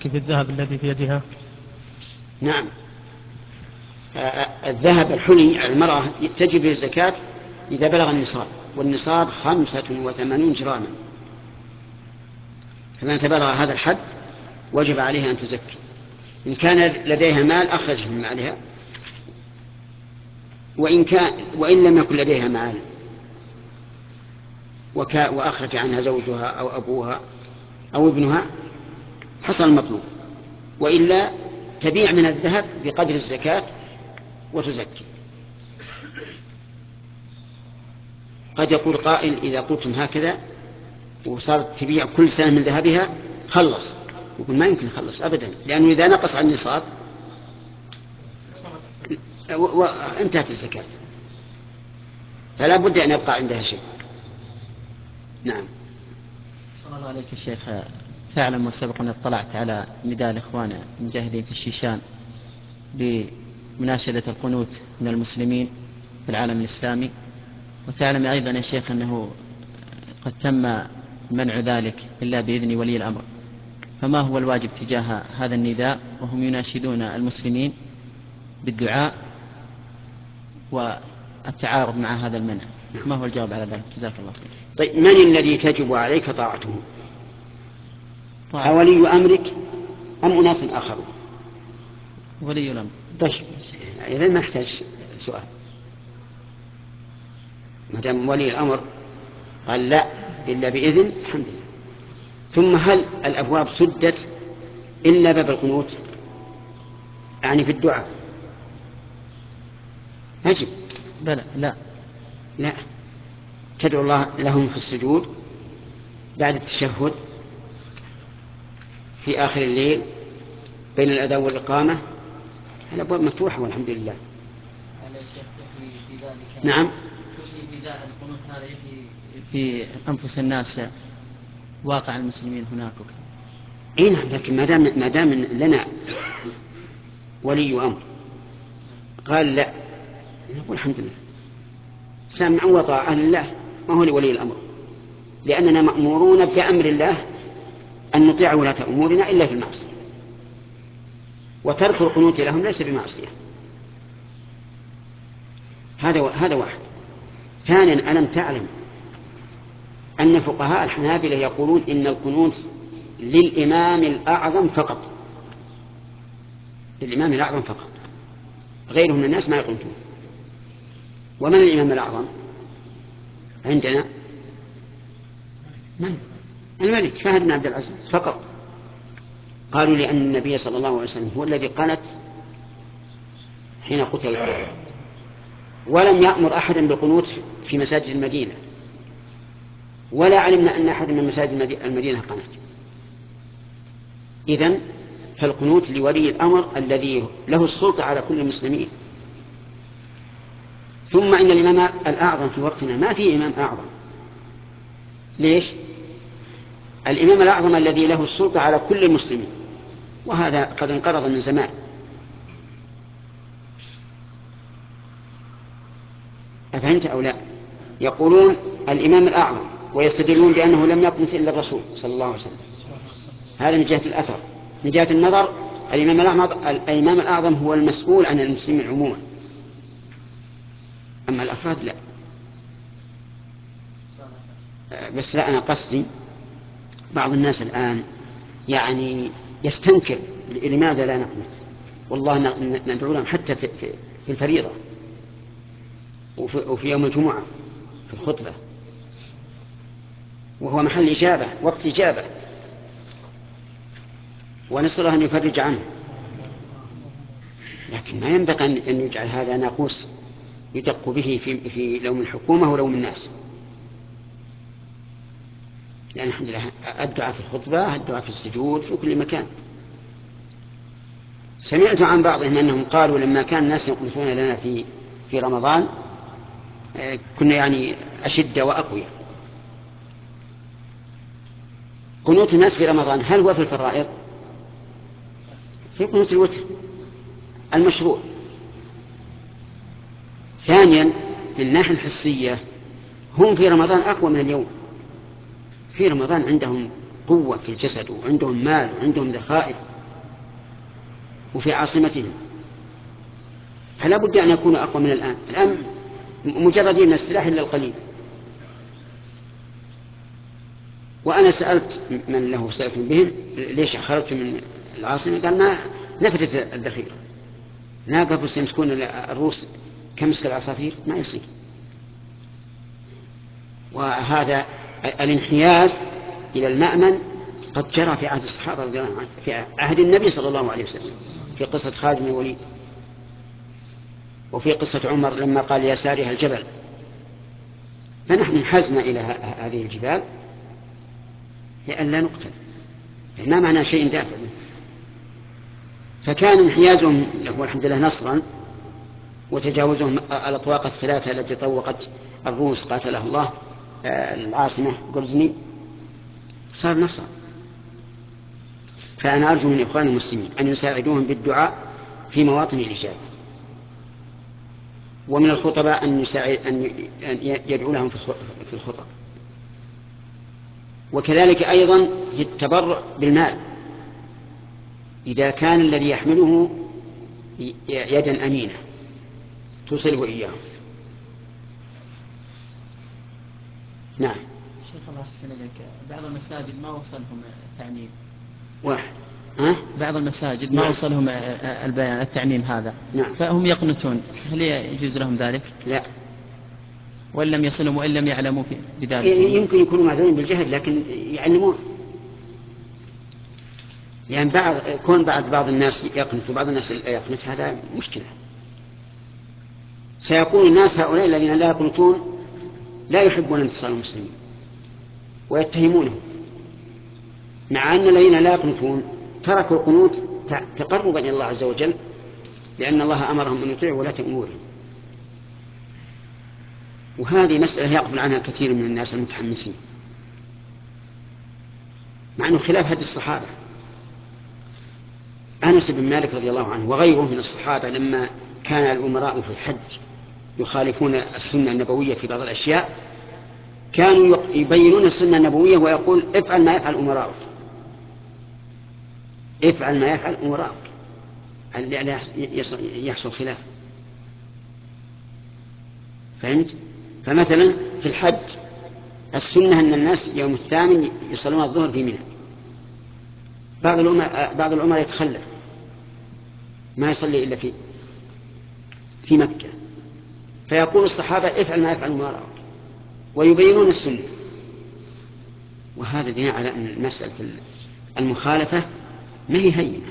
كيف الذهب الذي في يدها؟ نعم. الذهب الحلي المرأة تجب الزكاة إذا بلغ النصاب، والنصاب 85 جراما، فمن تبلغ هذا الحد وجب عليها أن تزكي. إن كان لديها مال أخرجه من مالها، وإن لم يكن لديها مال وأخرج عنها زوجها أو أبوها أو ابنها حصل المطلوب، وإلا تبيع من الذهب بقدر الزكاة وتزكي. قد يقول قائل إذا قلتم هكذا وصارت تبيع كل سنة من ذهبها خلص، يقول ما يمكن يخلص أبدا، لأنه إذا نقص عن النصاب وانتهت الزكاة، فلا بد أن يبقى عندها شيء. نعم. صلى الله عليك الشيخ، تعلم وسبق أن اطلعت على نداء الإخوان المجاهدين في الشيشان بمناشدة القنوت من المسلمين في العالم الإسلامي، وتعلم أيضا يا شيخ أنه قد تم منع ذلك إلا بإذن ولي الأمر، فما هو الواجب تجاه هذا النداء وهم يناشدون المسلمين بالدعاء والتعارض مع هذا المنع؟ ما هو الجواب على ذلك؟ جزاك الله خير. طيب، من الذي تجب عليك طاعته؟ أولي أمرك أم أناس آخرون؟ ولي الأمر. طيب، إذا ما يحتاج سؤال، ما دام ولي الأمر قال لا إلا بإذن، الحمد لله. ثم هل الأبواب سدت إلا باب القنوت؟ يعني في الدعاء أجب. بلى لا، تدعو الله لهم في السجود بعد التشهد في آخر الليل بين الأذان والإقامة، الأبواب مفتوحة والحمد لله. نعم. القنوت هذا في أنفس الناس واقع المسلمين هناك. اي نعم، لكن ما دام لنا ولي امر قال لا، نقول الحمد لله سمع وطاعة لله، ما هو لولي الامر، لاننا مامورون بامر الله ان نطيع ولاة امورنا الا في المعصيه، وترك القنوت لهم ليس بمعصيه. هذا واحد. ثانيا، ألم تعلم أن فقهاء الحنابلة يقولون إن القنوت للإمام الأعظم فقط، للإمام الأعظم فقط، غيره من الناس ما يقنطون. ومن الإمام الأعظم عندنا؟ من؟ الملك فهد بن عبد العزيز فقط. قالوا لأن النبي صلى الله عليه وسلم هو الذي قنت حين قتل، ولم يأمر أحدا بالقنوت في مساجد المدينة، ولا علمنا أن أحد من مساجد المدينة قنت. إذن فالقنوت لولي الأمر الذي له السلطة على كل المسلمين. ثم إن الإمام الأعظم في وقتنا ما في إمام أعظم. ليش؟ الإمام الأعظم الذي له السلطة على كل المسلمين، وهذا قد انقرض من زمان. أفهمت أو لا؟ يقولون الإمام الأعظم ويستدلون بأنه لم يقم إلا الرسول صلى الله عليه وسلم. هذا من جهة الأثر. من جهة النظر الإمام الأعظم هو المسؤول عن المسلمين عموما، أما الأفراد لا. بس لا، أنا قصدي بعض الناس الآن يعني يستنكر لماذا لا نقنت، والله ندعو لهم حتى في الفريضة وفي يوم الجمعة في الخطبة، وهو محل إجابة، وقت إجابة، ونسأل الله أن يفرج عنه. لكن ما ينبغي أن يجعل هذا ناقوس يدق به في لوم الحكومة ولوم الناس، لأن الحمد لله الدعاء في الخطبة، الدعاء في السجود، في كل مكان. سمعت عن بعضهم أنهم قالوا لما كان الناس يقنطون لنا في رمضان كنا يعني أشد وأقوياء. قنوت الناس في رمضان هل هو في الفرائض؟ في قنوت الوتر المشروع. ثانيا، من الناحية الحسية هم في رمضان أقوى من اليوم. في رمضان عندهم قوة في الجسد، وعندهم مال، وعندهم ذخائر، وفي عاصمتهم، فلا بد أن يكونوا أقوى من الآن. الآن مجردين من السلاح إلا القليل. وأنا سألت من له صلة بهم ليش خرجت من العاصمة، قال ما نفدت الذخيرة، ناقة سيمسكون الروس كمسك العصافير ما يصير. وهذا الانحياز إلى المأمن قد جرى في عهد الصحابة رضي الله عنهم، في عهد النبي صلى الله عليه وسلم، في قصة خالد بن الوليد، وفي قصة عمر لما قال يا سارها الجبل. فنحن انحزنا إلى هذه الجبال لأن لا نقتل، ما معنى شيء دافع منه. فكان انحيازهم له والحمد لله نصرا، وتجاوزهم الأطواق الثلاثة التي طوقت الروس قاتله الله العاصمة غرزني صار نصرا. فأنا أرجو من إخواني المسلمين أن يساعدوهم بالدعاء في مواطن الإجابة، ومن الخطباء أن يدعو لهم في الخطب، وكذلك أيضا في التبرع بالمال إذا كان الذي يحمله يدا أمينة توصله إياه. نعم. شيخ الله يحسن إليك، بعض المساجد ما وصلهم التعميم. واحد بعض المساجد ما وصلهم البيان التعميم هذا. نعم. فهم يقنتون، هل يجوز لهم ذلك؟ لا. وإن لم يصلهم وإن لم يعلموا بذلك؟ يمكن يكونوا معذورين بالجهل لكن يعلمون، لأن كون بعض الناس يقنت وبعض الناس لا يقنت هذا مشكلة. سيكون الناس هؤلاء الذين لا يقنتون لا يحبون انتصار المسلمين ويتهمونه، مع أن الذين لا يقنتون تركوا القنوت تقربا إلى الله عز وجل، لأن الله أمرهم أن يطيعوا ولاة أمورهم. وهذه مسألة يقبل عنها كثير من الناس المتحمسين، مع أنه خلاف هدي الصحابة. أنس بن مالك رضي الله عنه وغيره من الصحابة لما كان الأمراء في الحج يخالفون السنة النبوية في بعض الأشياء كانوا يبينون السنة النبوية ويقول افعل ما يفعل أمراءك، افعل ما يفعل أمراءك، لأن يحصل خلاف. فهمت؟ فمثلا في الحج السنة أن الناس يوم الثامن يصلون الظهر في منى، بعض الأمراء يتخلف ما يصلي إلا في مكة، فيقول الصحابة افعل ما يفعل أمراءك ويبينون السنة. وهذا دليل على أن مسألة المخالفة ما هي هينة.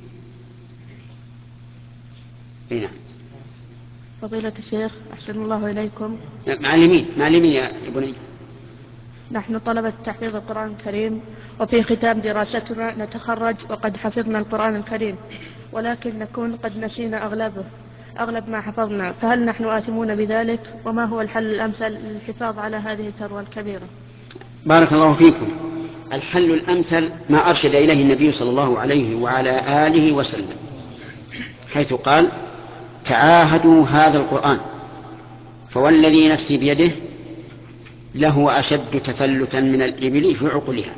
نعم. فضيلة الشيخ أحسن الله إليكم. معلمين يا بني. نحن طلبة تحفيظ القرآن الكريم، وفي ختام دراستنا نتخرج وقد حفظنا القرآن الكريم، ولكن نكون قد نسينا أغلب ما حفظنا، فهل نحن آثمون بذلك؟ وما هو الحل الأمثل للحفاظ على هذه الثروة الكبيرة؟ بارك الله فيكم. الحل الأمثل ما أرشد إليه النبي صلى الله عليه وعلى آله وسلم، حيث قال تعاهدوا هذا القرآن فوالذي نفسي بيده له أشد تفلتا من الإبل في عقلها.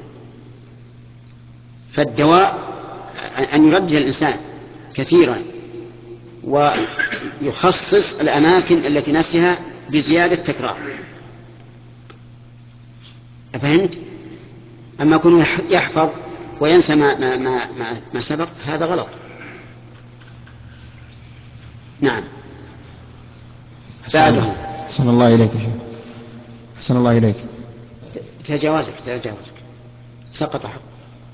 فالدواء أن يردد الإنسان كثيرا ويخصص الأماكن التي نسيها بزيادة تكرار. أفهمت؟ أما يكون يحفظ وينسى ما سبق هذا غلط. نعم. ساعده. أحسن الله إليك يا شيخ. أحسن الله إليك. تجاوزك سقط حق.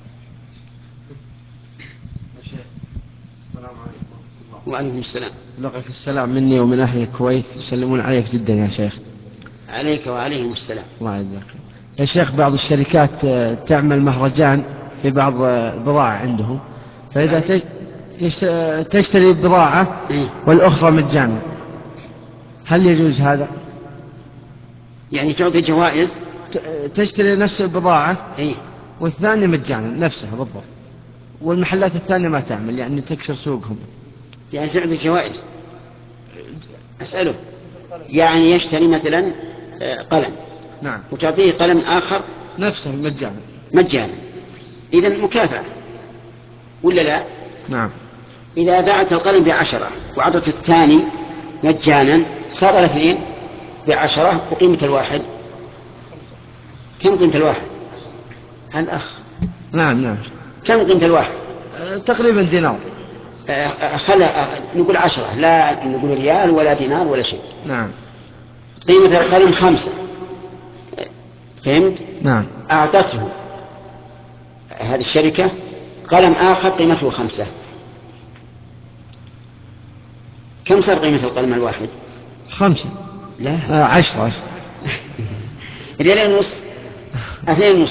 السلام عليكم. وعليكم السلام. لقيك السلام مني ومن أهل الكويت، يسلمون عليك جدا يا شيخ. عليك وعليهم السلام. الله يجزاك يا شيخ. بعض الشركات تعمل مهرجان في بعض البضاعة عندهم، فإذا تشتري البضاعة والأخرى مجانا، هل يجوز هذا؟ يعني تعطي جوائز؟ تشتري نفس البضاعة والثانية مجانا نفسها بالضبط، والمحلات الثانية ما تعمل، يعني تكسر سوقهم. يعني تعطي جوائز. أسأله يعني يشتري مثلا قلم، نعم، وتعطيه قلم آخر نفسه مجانا، إذن مكافأة ولا لا؟ نعم. إذا باعت القلم ب10 وعطت الثاني مجانا صار الاثنين ب10 وقيمة الواحد كم قيمة الواحد؟ الأخ نعم كم قيمة الواحد؟ تقريبا دينار. نقول 10 لا نقول ريال ولا دينار ولا شيء. نعم. قيمة القلم 5 فهمت؟ نعم. أعطته هذه الشركة قلم آخر قيمته 5 كم صار قيمة القلم الواحد؟ 5 لا 10 ريالين ونص 2.5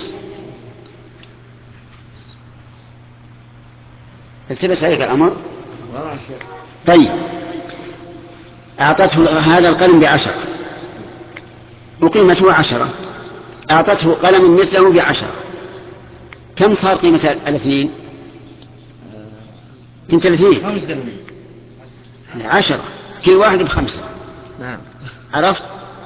التبس عليك الأمر. طيب أعطته هذا القلم ب10 وقيمته 10 أعطته قلم مثله ب10 كم صار قيمة الاثنين؟ كنت الاثنين 10 كل واحد ب5. نعم. عرفت؟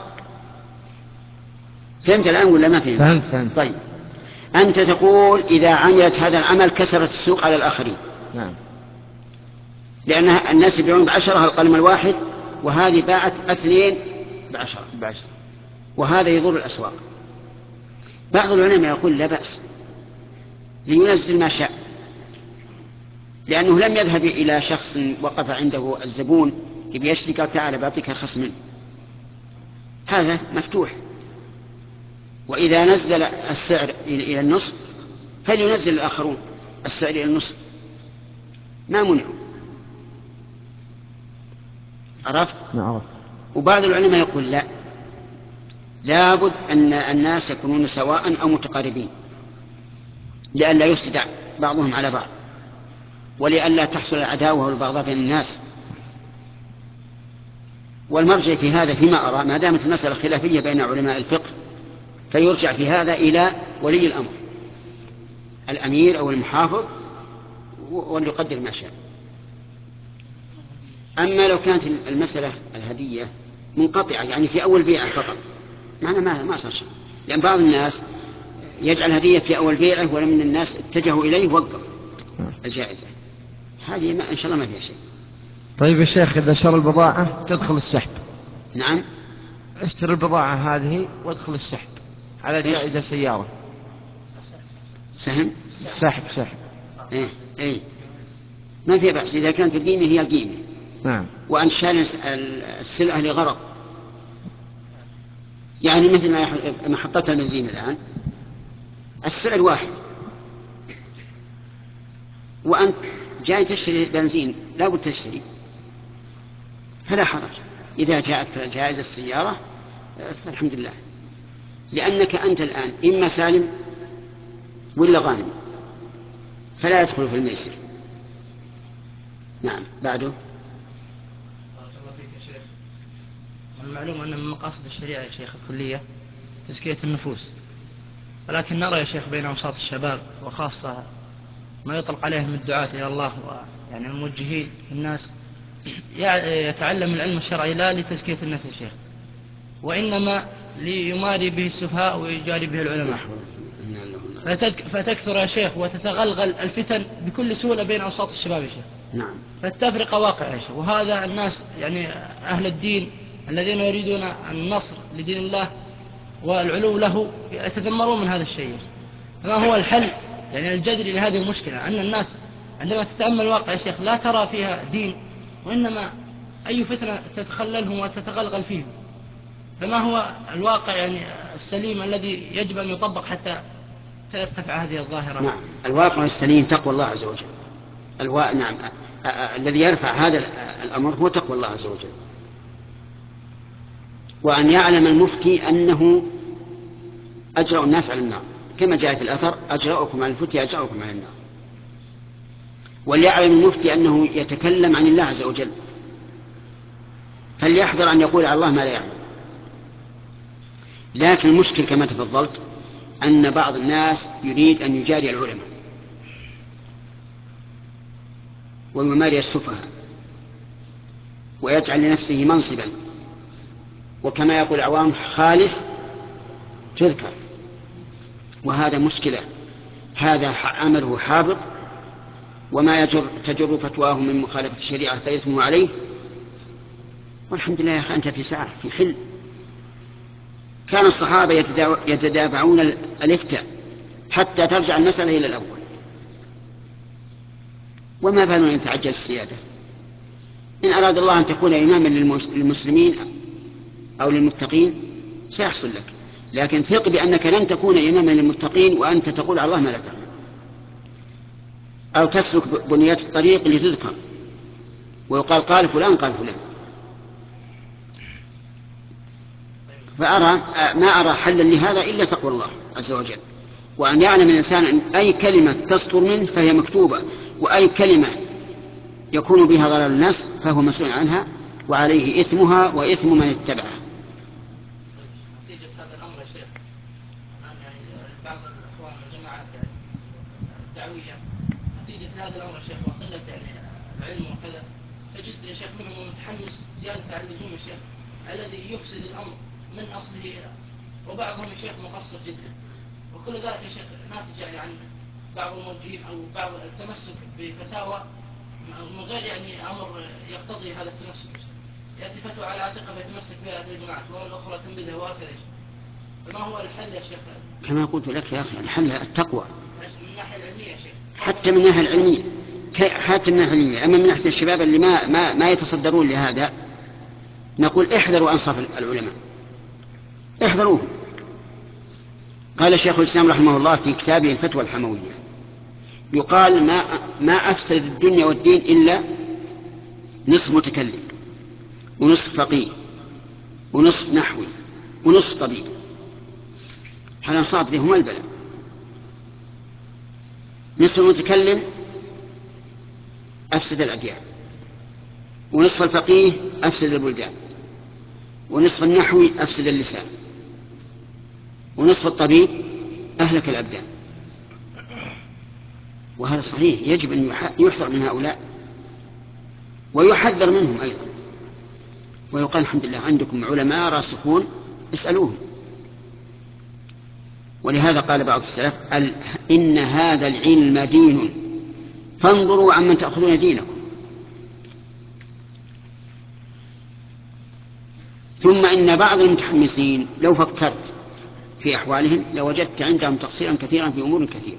فهمت الآن ولا ما فهمت؟ فهمت. طيب أنت تقول إذا عملت هذا العمل كسرت السوق على الآخرين. نعم. لأن الناس يبيعون ب10 القلم الواحد وهذه باعت 2 ب10 وهذا يضر الأسواق. بعض العلماء يقول لا بأس لينزل ما شاء لأنه لم يذهب إلى شخص وقف عنده الزبون يبي يشتري قال تعال بعطيك الخصم منه. هذا مفتوح. وإذا نزل السعر إلى النصف فلينزل الآخرون السعر إلى النصف ما منعوا. عرفت؟ نعم. وبعض العلماء يقول لا لابد أن الناس يكونون سواء أو متقاربين لئلا يفسد بعضهم على بعض ولئلا تحصل العداوة والبغضاء بين الناس. والمرجع في هذا فيما أرى ما دامت المسألة خلافية بين علماء الفقه فيرجع في هذا إلى ولي الأمر الأمير أو المحافظ وليقدر ما شاء. أما لو كانت المسألة الهدية منقطعة يعني في أول بيعة فقط معنا ما صار شيء لأن بعض الناس يجعل هدية في أول بيعة ولمن الناس اتجهوا إليه وقف الجائزة هذه ما إن شاء الله ما فيها شيء. طيب يا شيخ إذا شرى البضاعة تدخل السحب. نعم. اشتري البضاعة هذه وادخل السحب على جائزة سيارة. سهم سحب. إيه ما فيها بأس إذا كانت القيمة هي القيمة. نعم. وأن شال السلعة لغرض يعني مثل محطة البنزين الآن السعر واحد وأنت جاي تشتري بنزين لا بد تشتري فلا حرج إذا جاءتك جائزة السيارة فالحمد لله لأنك أنت الآن إما سالم ولا غانم فلا يدخل في الميسر. نعم. بعده المعلوم أن من مقاصد الشريعة يا شيخ الكلية تزكية النفوس ولكن نرى يا شيخ بين أوساط الشباب وخاصة ما يطلق عليهم الدعاة إلى الله يعني الموجهين الناس يتعلم العلم الشرعي لا لتزكية النفس يا شيخ وإنما ليماري به السفهاء ويجاري به العلماء فتكثر يا شيخ وتتغلغل الفتن بكل سهولة بين أوساط الشباب يا شيخ. نعم. فالتفرقة واقع يا شيخ وهذا الناس يعني أهل الدين الذين يريدون النصر لدين الله والعلو له يتذمرون من هذا الشيء. ما هو الحل يعني الجذري لهذه المشكلة أن الناس عندما تتأمل الواقع يا شيخ لا ترى فيها دين وإنما أي فتنة تتخللهم وتتغلغل فيهم. فما هو الواقع يعني السليم الذي يجب أن يطبق حتى ترتفع هذه الظاهرة؟ نعم. الواقع السليم تقوى الله عز وجل. نعم. الذي يرفع هذا الأمر هو تقوى الله عز وجل وأن يعلم المفتي أنه أجرأ الناس على النار كما جاء في الأثر أجرأكم على الفتي أجرأكم على النار. وليعلم المفتي أنه يتكلم عن الله عز وجل فليحذر أن يقول على الله ما لا يعلم. لكن المشكل كما تفضلت أن بعض الناس يريد أن يجاري العلماء ويماري السفهاء ويجعل لنفسه منصبا وكما يقول العوام خالف تذكر وهذا مشكلة. هذا عمله حابط وما تجر فتواه من مخالفة الشريعة فإثمه عليه. والحمد لله يا أخي أنت في ساعة في حل. كان الصحابة يتدافعون الإفتاء حتى ترجع المسألة إلى الأول، وما بالنا أن تعجل السيادة. إن أراد الله أن تكون إماما للمسلمين أو للمتقين سيحصل لك، لكن ثق بأنك لن تكون إماما للمتقين وأنت تقول على الله ما لا تعلم، أو تسلك بنيات الطريق لتذكر ويقال قال فلان قال فلان. ما أرى حلا لهذا إلا تقوى الله عز وجل، وأن يعلم الإنسان أن أي كلمة تصدر منه فهي مكتوبة، وأي كلمة يكون بها ضلال الناس فهو مسؤول عنها وعليه إثمها وإثم من اتبعها. نتيجة هذا الأمر يا شيخ يعني بعض الأخوان والجماعات الدعوية نتيجة هذا الأمر يا شيخ وقلة يعني العلم وكذا تجد يا شيخ منهم متحمس زيادة عن اللزوم يا شيخ الذي يفسد الأمر من أصله، وبعضهم يا شيخ مقصر جدا، وكل ذلك يا شيخ ناتج يعني عن بعض الموجهين أو بعض التمسك بفتاوى من غير يعني أمر يقتضي هذا التمسك. يأتي فتوى على عاتقه فيتمسك بها هذه الجماعة والأخرى تنبذها وهكذا. فما هو الحل يا شيخ؟ كما قلت لك يا أخي الحل التقوى من الناحية العلمية يا شيخ، حتى من الناحية العلمية، حتى من الناحية العلمية. أما من ناحية الشباب اللي ما يتصدرون لهذا نقول احذروا أنصاف العلماء، احذروهم. قال شيخ الإسلام رحمه الله في كتابه الفتوى الحموية يقال ما أفسد الدنيا والدين إلا نصف متكلم ونصف فقيه ونصف نحوي ونصف طبيب. هالأنصاف ذي هم البلاء. نصف المتكلم أفسد الأديان، ونصف الفقيه أفسد البلدان، ونصف النحوي أفسد اللسان، ونصف الطبيب أهلك الأبدان. وهذا صحيح، يجب أن يحذر من هؤلاء ويحذر منهم أيضا، ويقال الحمد لله عندكم علماء راسخون اسألوهم. ولهذا قال بعض السلف إن هذا العلم دين فانظروا عمن تأخذون دينكم. ثم إن بعض المتحمسين لو فكرت في أحوالهم لوجدت عندهم تقصيرا كثيرا في أمور كثيرة.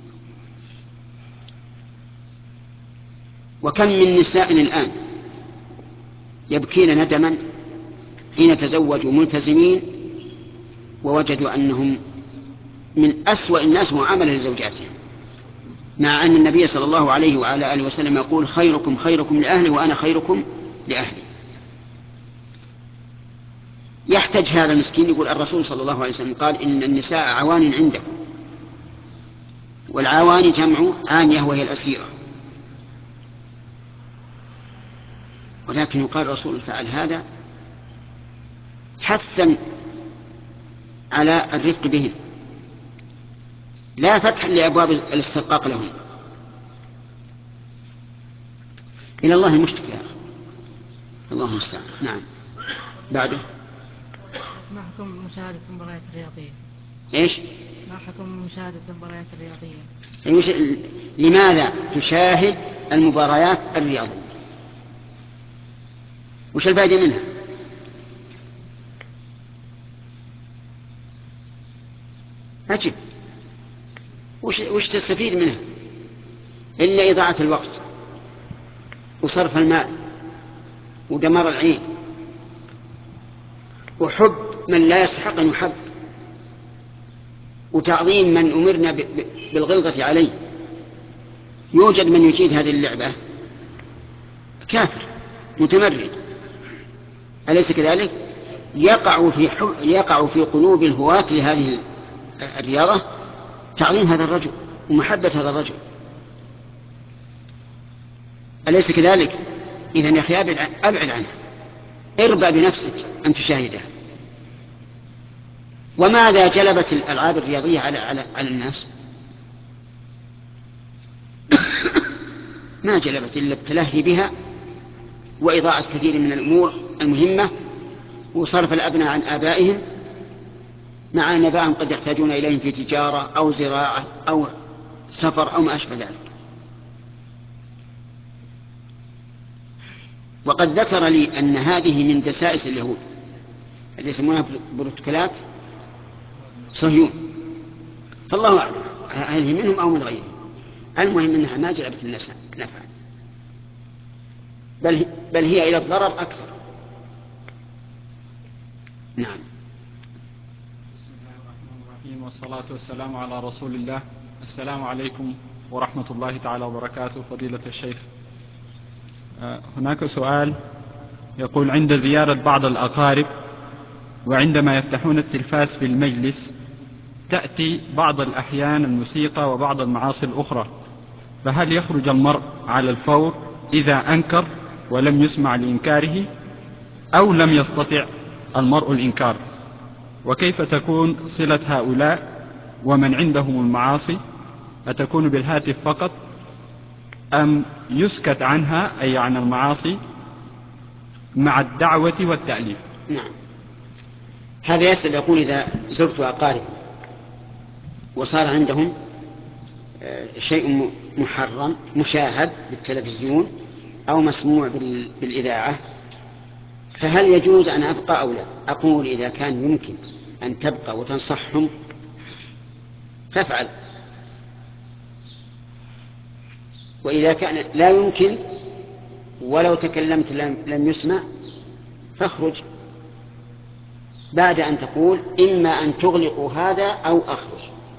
وكم من نساء الآن يبكين ندما حين تزوجوا ملتزمين ووجدوا أنهم من أسوأ الناس معاملة لزوجاتهم، مع أن النبي صلى الله عليه وعلى آله وسلم يقول خيركم خيركم لأهلي وأنا خيركم لأهلي. يحتج هذا المسكين يقول الرسول صلى الله عليه وسلم قال إن النساء عوان عندكم، والعوان جمع عانية وهي الأسيرة. ولكن يقال الرسول فعل هذا حثا على الرفق بهم لا فتح لأبواب الاسترقاق لهم. إلى الله المشتكى يا أخي، الله المستعان. نعم. بعده ما حكم مشاهدة المباريات الرياضية؟ إيش؟ ما حكم مشاهدة المباريات الرياضية؟ لماذا تشاهد المباريات الرياضية؟ وش الفائدة منها؟ أجب. وش تستفيد منها إلا إضاعة الوقت وصرف المال ودمار العين وحب من لا يستحق أن يحب وتعظيم من أمرنا بالغلظة عليه. يوجد من يجيد هذه اللعبة كافر متمرد، أليس كذلك؟ يقع في قلوب الهواة لهذه الرياضة تعظيم هذا الرجل ومحبة هذا الرجل، أليس كذلك؟ إذن يا أخي أبعد عنها، اربى بنفسك أن تشاهدها. وماذا جلبت الألعاب الرياضية على الناس؟ ما جلبت إلا التلهي بها وإضاعة كثير من الأمور المهمة وصرف الأبناء عن آبائهم، مع أن آبائهم قد يحتاجون إليهم في تجارة أو زراعة أو سفر أو ما أشبه ذلك. وقد ذكر لي أن هذه من دسائس اليهود اللي يسمونها بروتوكولات صهيون، فالله أعلم هل هي منهم أو من غيرهم. المهم أنها ما جلبت الناس نفعا، بل هي إلى الضرر أكثر. نعم. بسم الله الرحمن الرحيم، والصلاة والسلام على رسول الله. السلام عليكم ورحمة الله تعالى وبركاته. فضيلة الشيخ، هناك سؤال يقول: عند زيارة بعض الأقارب وعندما يفتحون التلفاز في المجلس تأتي بعض الأحيان الموسيقى وبعض المعاصي الأخرى، فهل يخرج المرء على الفور إذا أنكر ولم يسمع لإنكاره، أو لم يستطع المرء الإنكار؟ وكيف تكون صلة هؤلاء ومن عندهم المعاصي؟ أتكون بالهاتف فقط أم يسكت عنها، أي عن المعاصي، مع الدعوة والتأليف؟ نعم. هذا يسأل يقول: إذا زرت أقارب وصار عندهم شيء محرم مشاهد بالتلفزيون أو مسموع بالإذاعة، فهل يجوز أن أبقى أو لا؟ أقول: إذا كان يمكن أن تبقى وتنصحهم فافعل، وإذا كان لا يمكن ولو تكلمت لم يسمع فاخرج بعد أن تقول: إما أن تغلقوا هذا أو أخرج،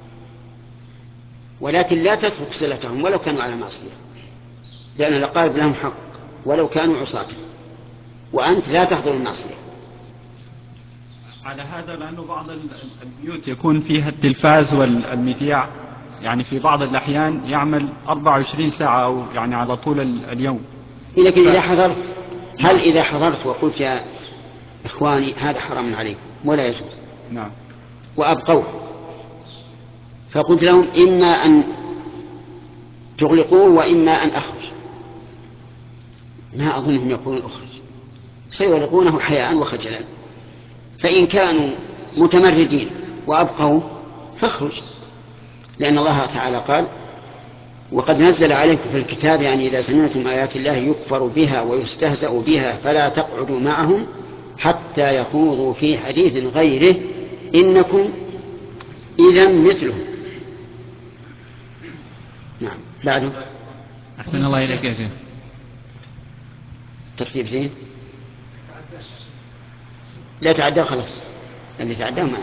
ولكن لا تترك صلتهم ولو كانوا على معصية، لأن الأقارب لهم حق ولو كانوا عصاة، وأنت لا تحضر المعصية. على هذا، لأنه بعض البيوت يكون فيها التلفاز والمذياع، يعني في بعض الأحيان يعمل 24 ساعة أو يعني على طول اليوم. لكن إذا حضرت، هل إذا حضرت وقلت: يا إخواني هذا حرام عليكم ولا يجوز، نعم، وأبقوه، فقلت لهم: إما أن تغلقوه وإما أن أخرج، ما أظنهم يقولون أخرج، سيغلقونه حياء وخجلا. فإن كانوا متمردين وأبقوه فاخرج، لأن الله تعالى قال: وقد نزل عليكم في الكتاب يعني إذا سمعتم آيات الله يكفر بها ويستهزأ بها فلا تقعدوا معهم حتى يخوضوا في حديث غيره إنكم إذا مثلهم. نعم. بعده. أحسن الله إليك يا شيخ. ترتيب زين، لا تعدى خلاص، اللي تعدى ما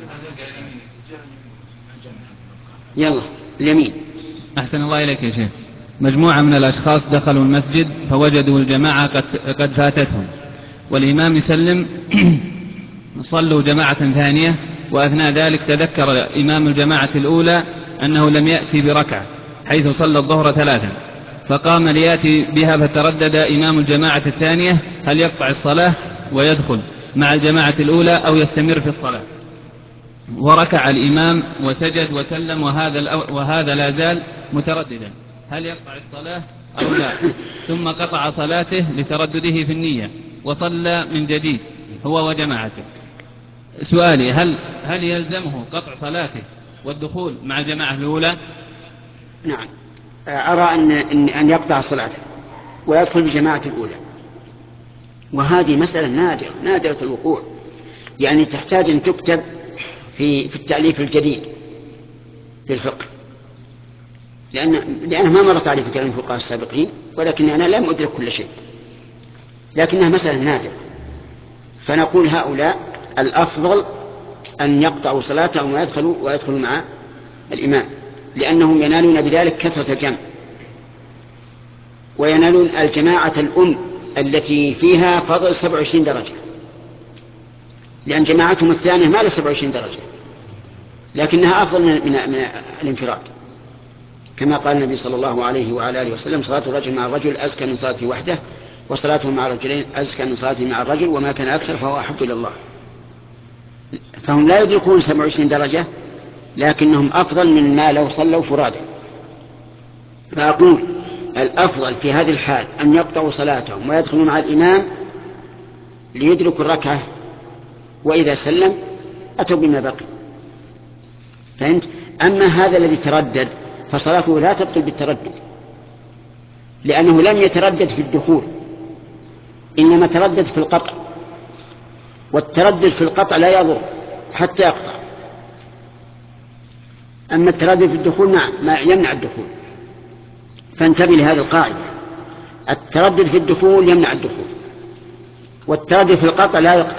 يلا اليمين. أحسن الله إليك يا شيخ. مجموعة من الأشخاص دخلوا المسجد فوجدوا الجماعة قد فاتتهم، والإمام يسلم صلوا جماعة ثانية، وأثناء ذلك تذكر إمام الجماعة الأولى أنه لم يأتي بركعة حيث صلى الظهر 3، فقام ليأتي بها، فتردد إمام الجماعة الثانية هل يقطع الصلاة ويدخل مع الجماعة الأولى أو يستمر في الصلاة، وركع الإمام وسجد وسلم وهذا لا زال مترددا هل يقطع الصلاة أو لا، ثم قطع صلاته لتردده في النية وصلى من جديد هو وجماعته. سؤالي: هل يلزمه قطع صلاته والدخول مع الجماعة الأولى؟ نعم، أرى أن يقطع صلاته ويدخل بالجماعة الأولى، وهذه مسألة نادرة الوقوع، يعني تحتاج أن تكتب في التأليف الجديد للفقه، لأنها ما مرت علي في كلام الفقهاء السابقين، ولكن أنا لم أدرك كل شيء، لكنها مسألة نادرة. فنقول هؤلاء الأفضل أن يقطعوا صلاتهم ويدخلوا مع الإمام، لأنهم ينالون بذلك كثرة الجمع، وينالون الجماعة الأم التي فيها فضل 27 درجة، لأن جماعتهم الثانية ما له 27 درجة، لكنها أفضل من الانفراد، كما قال النبي صلى الله عليه وعلى آله وسلم: صلاة الرجل مع الرجل أزكى من صلاته وحده، وصلاته مع الرجلين أزكى من صلاته مع الرجل، وما كان أكثر فهو أحب إلى الله. فهم لا يدركون 27 درجة، لكنهم أفضل من ما لو صلوا فرادى. فأقول الأفضل في هذه الحال أن يقطعوا صلاتهم ويدخلوا مع الإمام ليدركوا الركعة، وإذا سلم أتوا بما بقي. فهمت؟ أما هذا الذي تردد فصلاته لا تبطل بالتردد، لأنه لم يتردد في الدخول، إنما تردد في القطع، والتردد في القطع لا يضر حتى يقطع. أما التردد في الدخول ما يمنع الدخول. فانتبه لهذه القاعدة، التردد في الدخول يمنع الدخول، والتردد في القطع لا يقطع.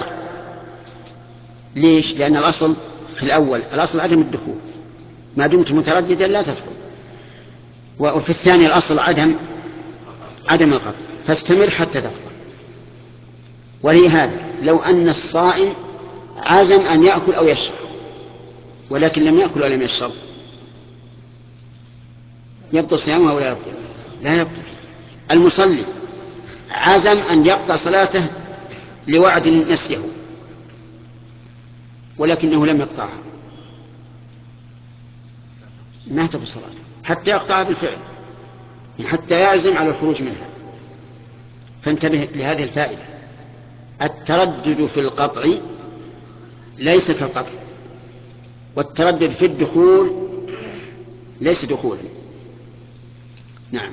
ليش؟ لأن الأصل في الأول الأصل عدم الدخول، ما دمت مترددا لا تدخل، وفي الثاني الأصل عدم القطع، فاستمر حتى تدخل. ولهذا لو أن الصائم عزم أن يأكل أو يشرب ولكن لم يأكل ولم يشرب، يبطل صيامه أو لا يبطل؟ لا يبطل. المصلي عزم أن يقطع صلاته لوعد نسيه ولكنه لم يقطعها، ما تبطل صلاته حتى يقطعها بالفعل، حتى يعزم على الخروج منها. فانتبه لهذه الفائدة، التردد في القطع ليس كالقطع، والتردد في الدخول ليس دخولا. نعم.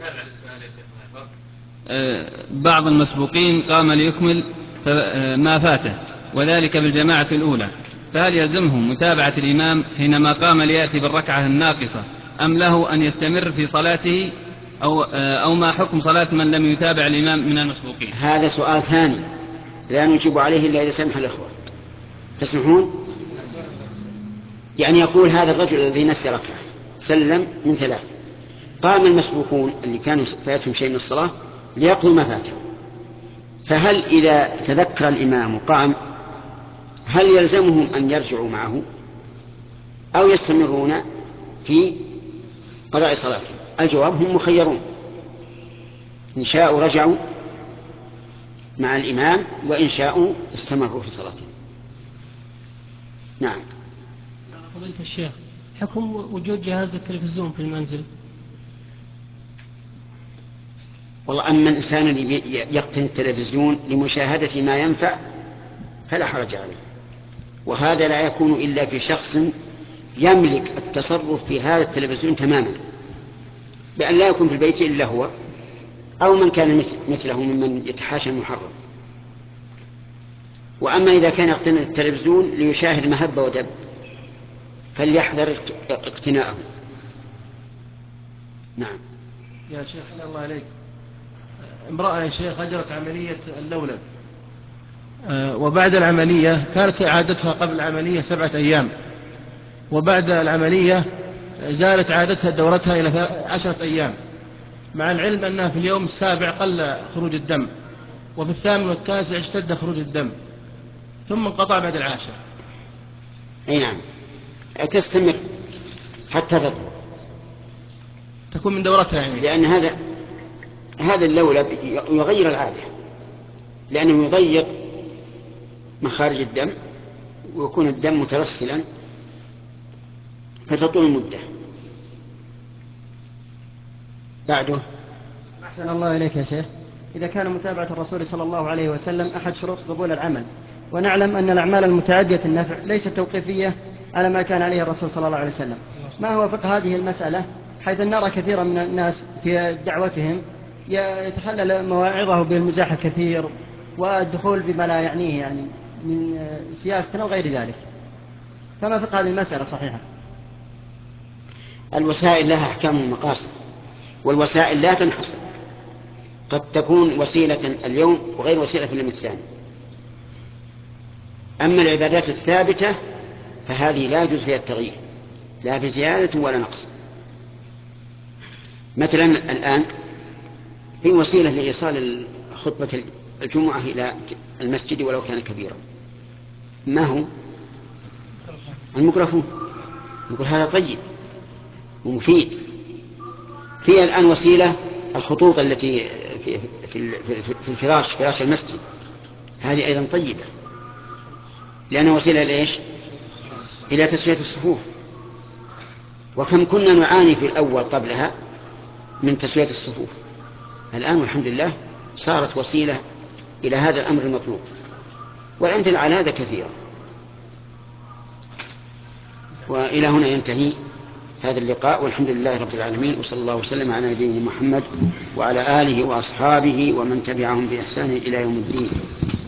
بعض المسبوقين قام ليكمل ما فاته وذلك بالجماعة الأولى، فهل يلزمهم متابعة الإمام حينما قام ليأتي بالركعة الناقصة أم له أن يستمر في صلاته أو ما حكم صلاة من لم يتابع الإمام من المسبوقين؟ هذا سؤال ثاني لا نجيب عليه إلا إذا سمح الإخوة. تسمحون؟ يعني يقول هذا الرجل الذي نسي ركعة سلم من 3، قام المسبوقون اللي كانوا فاتهم شيء من الصلاة ليقضوا ما فاتهم، فهل إذا تذكر الإمام وقام هل يلزمهم أن يرجعوا معه أو يستمرون في قضاء صلاتهم؟ الجواب هم مخيرون، إن شاءوا رجعوا مع الإمام وإن شاءوا استمروا في صلاتهم. نعم. فضيلة الشيخ، حكم وجود جهاز التلفزيون في المنزل؟ والله أما الإنسان اللي يقتني التلفزيون لمشاهدة ما ينفع فلا حرج عليه، وهذا لا يكون إلا في شخص يملك التصرف في هذا التلفزيون تماما، بأن لا يكون في البيت إلا هو أو من كان مثله ممن يتحاشى المحرم. وأما إذا كان يقتني التلفزيون ليشاهد ما هب ودب فليحذر اقتناءه. نعم. يا شيخ أحسن الله عليك، امرأة يا شيخ أجرت عملية اللولب، وبعد العملية كانت عادتها قبل العملية 7 أيام، وبعد العملية زالت عادتها دورتها إلى 10 أيام، مع العلم أنها في اليوم 7 قل خروج الدم، وفي 8 و9 اشتد خروج الدم، ثم انقطع بعد 10. أي نعم، تستمر حتى تطهر، تكون من دورتها يعني. لأن هذا اللولب يغير العادة، لأنه يضيق مخارج الدم ويكون الدم مترسلا فتطول المدة. بعده. أحسن الله إليك يا شيخ، إذا كان متابعة الرسول صلى الله عليه وسلم أحد شروط قبول العمل، ونعلم أن الأعمال المتعدية النفع ليست توقيفية على ما كان عليه الرسول صلى الله عليه وسلم، ما هو فقه هذه المسألة، حيث نرى كثيرا من الناس في دعوتهم يتحلل مواعظه بالمزاح الكثير والدخول بما لا يعنيه يعني من سياسة أو غير ذلك، فما فقه هذه المسألة صحيحة؟ الوسائل لها أحكام المقاصد، والوسائل لا تنحصر، قد تكون وسيلة اليوم وغير وسيلة في اليوم الثاني. أما العبادات الثابتة فهذه لا يجوز فيها التغيير، لا بزيادة ولا نقص. مثلا الآن في وسيلة لإيصال خطبة الجمعة إلى المسجد ولو كان كبيرا، ما هو؟ الميكروفون. نقول هذا طيب ومفيد. في الآن وسيلة الخطوط التي في فراش المسجد، هذه أيضا طيبة، لأنها وسيلة لإيش؟ إلى تسوية الصفوف. وكم كنا نعاني في الأول قبلها من تسوية الصفوف، الآن والحمد لله صارت وسيلة إلى هذا الأمر المطلوب، والأمثلة على هذا كثيرة. وإلى هنا ينتهي هذا اللقاء، والحمد لله رب العالمين، وصلى الله وسلم على نبينا محمد وعلى آله وأصحابه ومن تبعهم بإحسان إلى يوم الدين.